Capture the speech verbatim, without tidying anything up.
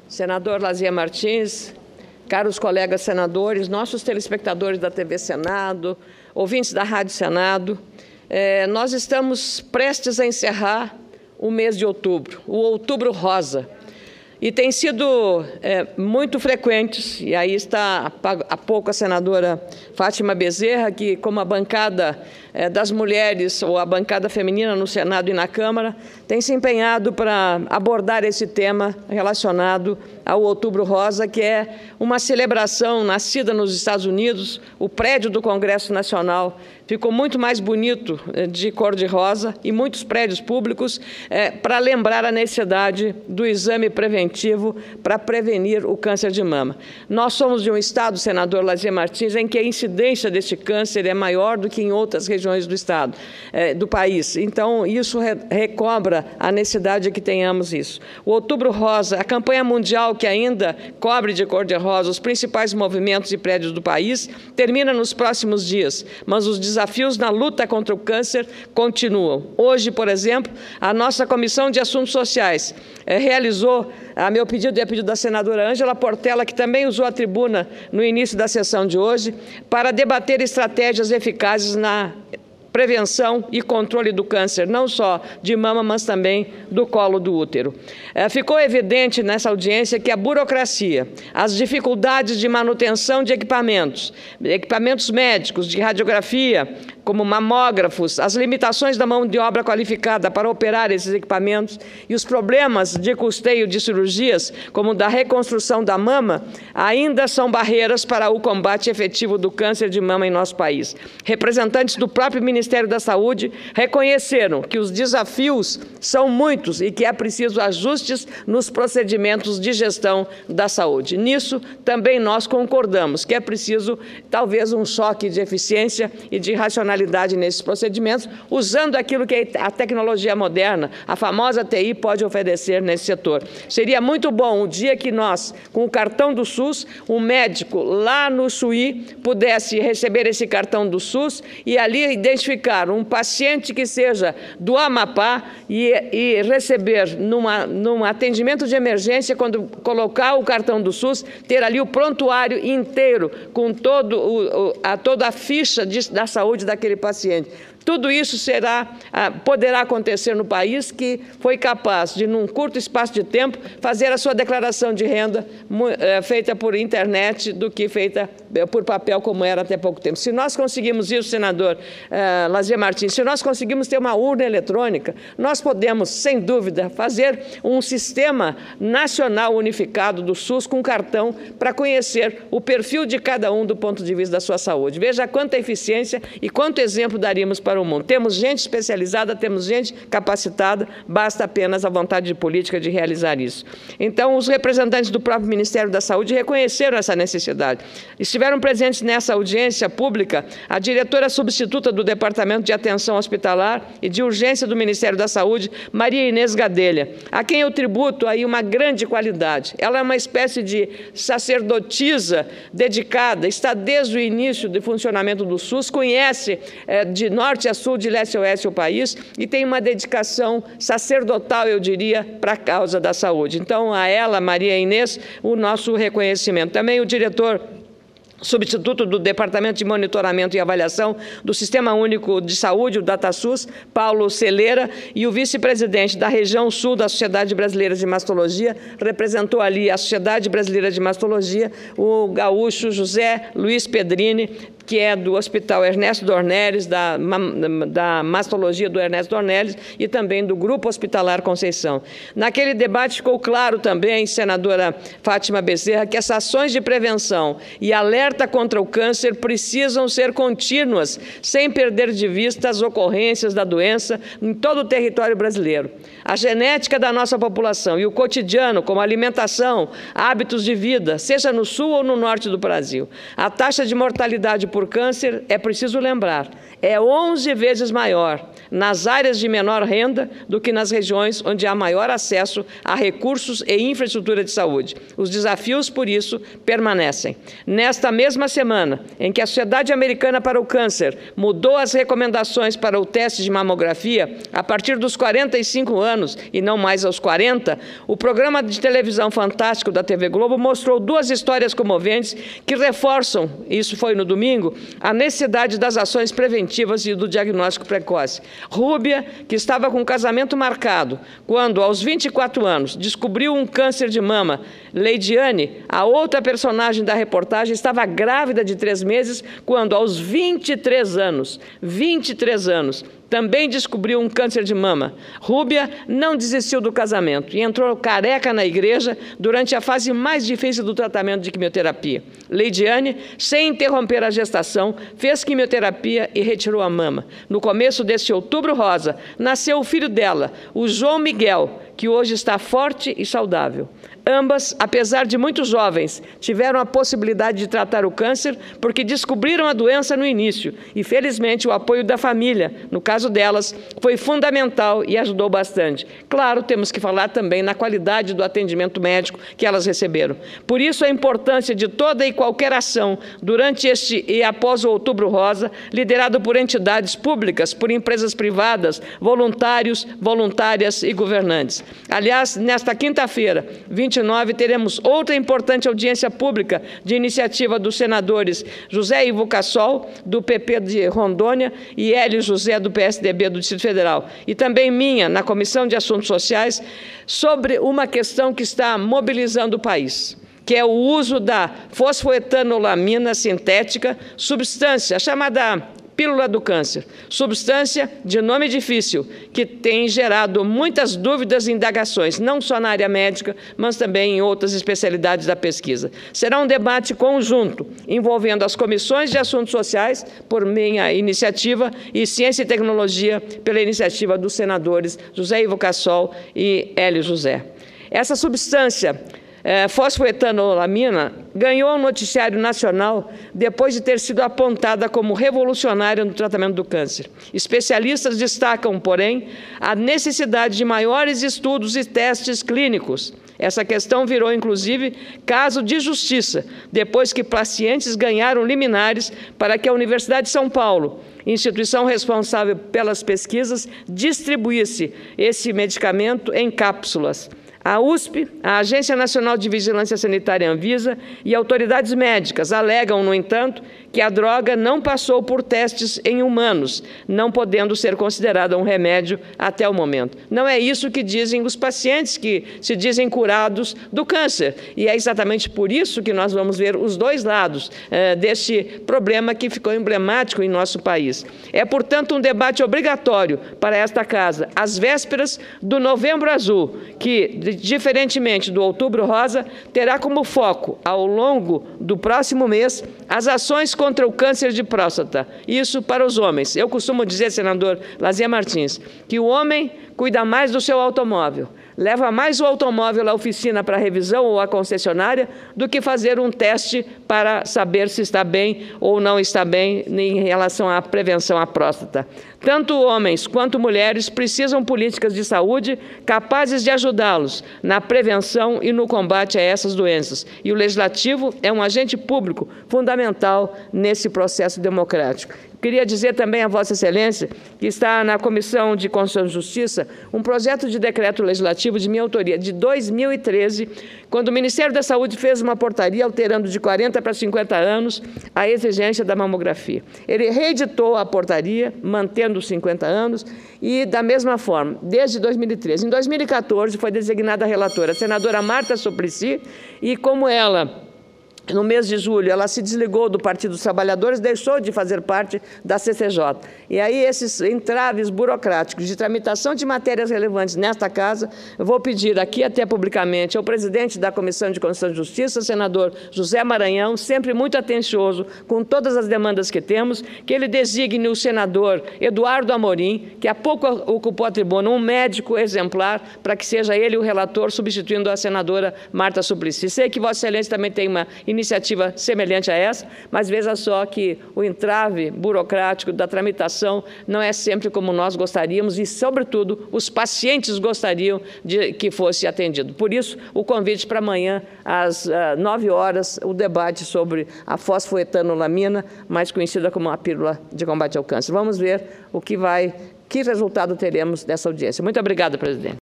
Senador Lazier Martins, caros colegas senadores, nossos telespectadores da T V Senado, ouvintes da Rádio Senado, eh, nós estamos prestes a encerrar o mês de outubro, o Outubro Rosa. E tem sido é, muito frequentes, e aí está há pouco a senadora Fátima Bezerra, que como a bancada é, das mulheres, ou a bancada feminina no Senado e na Câmara, tem se empenhado para abordar esse tema relacionado ao Outubro Rosa, que é uma celebração nascida nos Estados Unidos. O prédio do Congresso Nacional ficou muito mais bonito de cor de rosa, e muitos prédios públicos é, para lembrar a necessidade do exame preventivo para prevenir o câncer de mama. Nós somos de um estado, senador Lazier Martins, em que a incidência deste câncer é maior do que em outras regiões do estado, é, do país. Então, isso re recobra a necessidade de que tenhamos isso. O Outubro Rosa, a campanha mundial que ainda cobre de cor de rosa os principais movimentos e prédios do país, termina nos próximos dias, mas os desafios na luta contra o câncer continuam. Hoje, por exemplo, a nossa Comissão de Assuntos Sociais eh, realizou, a meu pedido e a pedido da senadora Ângela Portela, que também usou a tribuna no início da sessão de hoje, para debater estratégias eficazes na prevenção e controle do câncer, não só de mama, mas também do colo do útero. É, ficou evidente nessa audiência que a burocracia, as dificuldades de manutenção de equipamentos, equipamentos médicos, de radiografia, como mamógrafos, as limitações da mão de obra qualificada para operar esses equipamentos e os problemas de custeio de cirurgias, como da reconstrução da mama, ainda são barreiras para o combate efetivo do câncer de mama em nosso país. Representantes do próprio Ministério da Saúde reconheceram que os desafios são muitos e que é preciso ajustes nos procedimentos de gestão da saúde. Nisso, também nós concordamos que é preciso, talvez, um choque de eficiência e de racionalidade nesses procedimentos, usando aquilo que a tecnologia moderna, a famosa T I, pode oferecer nesse setor. Seria muito bom o dia que nós, com o cartão do SUS, um médico lá no Chuí pudesse receber esse cartão do SUS e ali identificar um paciente que seja do Amapá e, e receber numa, num atendimento de emergência, quando colocar o cartão do SUS, ter ali o prontuário inteiro com todo o, a, toda a ficha de, da saúde daquele paciente. Tudo isso será, poderá acontecer no país que foi capaz de, num curto espaço de tempo, fazer a sua declaração de renda feita por internet do que feita por papel, como era até pouco tempo. Se nós conseguimos isso, senador uh, Lazier Martins, se nós conseguimos ter uma urna eletrônica, nós podemos, sem dúvida, fazer um sistema nacional unificado do SUS com cartão para conhecer o perfil de cada um do ponto de vista da sua saúde. Veja quanta eficiência e quanto exemplo daríamos para o mundo. Temos gente especializada, temos gente capacitada, basta apenas a vontade de política de realizar isso. Então, os representantes do próprio Ministério da Saúde reconheceram essa necessidade. Estiveram presentes nessa audiência pública a diretora substituta do Departamento de Atenção Hospitalar e de Urgência do Ministério da Saúde, Maria Inês Gadelha, a quem eu tributo aí uma grande qualidade. Ela é uma espécie de sacerdotisa dedicada, está desde o início do funcionamento do SUS, conhece é, de norte a sul, de leste a oeste o país, e tem uma dedicação sacerdotal, eu diria, para a causa da saúde. Então, a ela, Maria Inês, o nosso reconhecimento. Também o diretor substituto do Departamento de Monitoramento e Avaliação do Sistema Único de Saúde, o DataSUS, Paulo Celeira, e o vice-presidente da região sul da Sociedade Brasileira de Mastologia, representou ali a Sociedade Brasileira de Mastologia, o gaúcho José Luiz Pedrini, que é do Hospital Ernesto Dornelles, da, da mastologia do Ernesto Dornelles e também do Grupo Hospitalar Conceição. Naquele debate ficou claro também, senadora Fátima Bezerra, que as ações de prevenção e alerta contra o câncer precisam ser contínuas, sem perder de vista as ocorrências da doença em todo o território brasileiro. A genética da nossa população e o cotidiano, como alimentação, hábitos de vida, seja no sul ou no norte do Brasil. A taxa de mortalidade por câncer, é preciso lembrar, é onze vezes maior nas áreas de menor renda do que nas regiões onde há maior acesso a recursos e infraestrutura de saúde. Os desafios, por isso, permanecem. Nesta mesma semana, em que a Sociedade Americana para o Câncer mudou as recomendações para o teste de mamografia a partir dos quarenta e cinco anos, anos e não mais aos quarenta, o programa de televisão fantástico da T V Globo mostrou duas histórias comoventes que reforçam, isso foi no domingo, a necessidade das ações preventivas e do diagnóstico precoce. Rúbia, que estava com o casamento marcado, quando, aos vinte e quatro anos, descobriu um câncer de mama. Leidiane, a outra personagem da reportagem, estava grávida de três meses, quando, aos vinte e três anos, vinte e três anos, também descobriu um câncer de mama. Rúbia não desistiu do casamento e entrou careca na igreja durante a fase mais difícil do tratamento de quimioterapia. Leidiane, sem interromper a gestação, fez quimioterapia e retirou a mama. No começo deste Outubro Rosa, nasceu o filho dela, o João Miguel, que hoje está forte e saudável. Ambas, apesar de muito jovens, tiveram a possibilidade de tratar o câncer porque descobriram a doença no início e, felizmente, o apoio da família, no caso delas, foi fundamental e ajudou bastante. Claro, temos que falar também na qualidade do atendimento médico que elas receberam. Por isso, a importância de toda e qualquer ação durante este e após o Outubro Rosa, liderado por entidades públicas, por empresas privadas, voluntários, voluntárias e governantes. Aliás, nesta quinta-feira, vinte e nove, teremos outra importante audiência pública de iniciativa dos senadores José Ivo Cassol, do P P de Rondônia, e Hélio José, do P S D B do Distrito Federal, e também minha, na Comissão de Assuntos Sociais, sobre uma questão que está mobilizando o país, que é o uso da fosfoetanolamina sintética, substância chamada pílula do câncer, substância de nome difícil, que tem gerado muitas dúvidas e indagações, não só na área médica, mas também em outras especialidades da pesquisa. Será um debate conjunto, envolvendo as comissões de assuntos sociais, por minha iniciativa, e ciência e tecnologia, pela iniciativa dos senadores José Ivo Cassol e Hélio José. Essa substância, É, fosfoetanolamina, ganhou o noticiário nacional depois de ter sido apontada como revolucionária no tratamento do câncer. Especialistas destacam, porém, a necessidade de maiores estudos e testes clínicos. Essa questão virou, inclusive, caso de justiça, depois que pacientes ganharam liminares para que a Universidade de São Paulo, instituição responsável pelas pesquisas, distribuísse esse medicamento em cápsulas. A U S P, a Agência Nacional de Vigilância Sanitária Anvisa e autoridades médicas alegam, no entanto, que a droga não passou por testes em humanos, não podendo ser considerada um remédio até o momento. Não é isso que dizem os pacientes que se dizem curados do câncer. E é exatamente por isso que nós vamos ver os dois lados eh, deste problema que ficou emblemático em nosso país. É, portanto, um debate obrigatório para esta Casa, às vésperas do Novembro Azul, que, diferentemente do Outubro Rosa, terá como foco, ao longo do próximo mês, as ações contra o câncer de próstata. Isso para os homens. Eu costumo dizer, senador Lazier Martins, que o homem cuida mais do seu automóvel, leva mais o automóvel à oficina para revisão ou à concessionária do que fazer um teste para saber se está bem ou não está bem em relação à prevenção à próstata. Tanto homens quanto mulheres precisam políticas de saúde capazes de ajudá-los na prevenção e no combate a essas doenças. E o Legislativo é um agente público fundamental nesse processo democrático. Queria dizer também a Vossa Excelência que está na Comissão de Constituição e Justiça um projeto de decreto legislativo de minha autoria, de dois mil e treze, quando o Ministério da Saúde fez uma portaria alterando de quarenta para cinquenta anos a exigência da mamografia. Ele reeditou a portaria, mantendo os cinquenta anos, e, da mesma forma, desde dois mil e treze. Em dois mil e quatorze, foi designada a relatora, a senadora Marta Suplicy, e como ela, no mês de julho, ela se desligou do Partido dos Trabalhadores, deixou de fazer parte da C C J. E aí, esses entraves burocráticos de tramitação de matérias relevantes nesta Casa, eu vou pedir aqui até publicamente ao presidente da Comissão de Constituição e Justiça, senador José Maranhão, sempre muito atencioso com todas as demandas que temos, que ele designe o senador Eduardo Amorim, que há pouco ocupou a tribuna, um médico exemplar, para que seja ele o relator, substituindo a senadora Marta Suplicy. Sei que Vossa Excelência também tem uma iniciativa semelhante a essa, mas veja só que o entrave burocrático da tramitação não é sempre como nós gostaríamos e, sobretudo, os pacientes gostariam de que fosse atendido. Por isso, o convite para amanhã, às nove horas, o debate sobre a fosfoetanolamina, mais conhecida como a pílula de combate ao câncer. Vamos ver o que vai, que resultado teremos dessa audiência. Muito obrigada, presidente.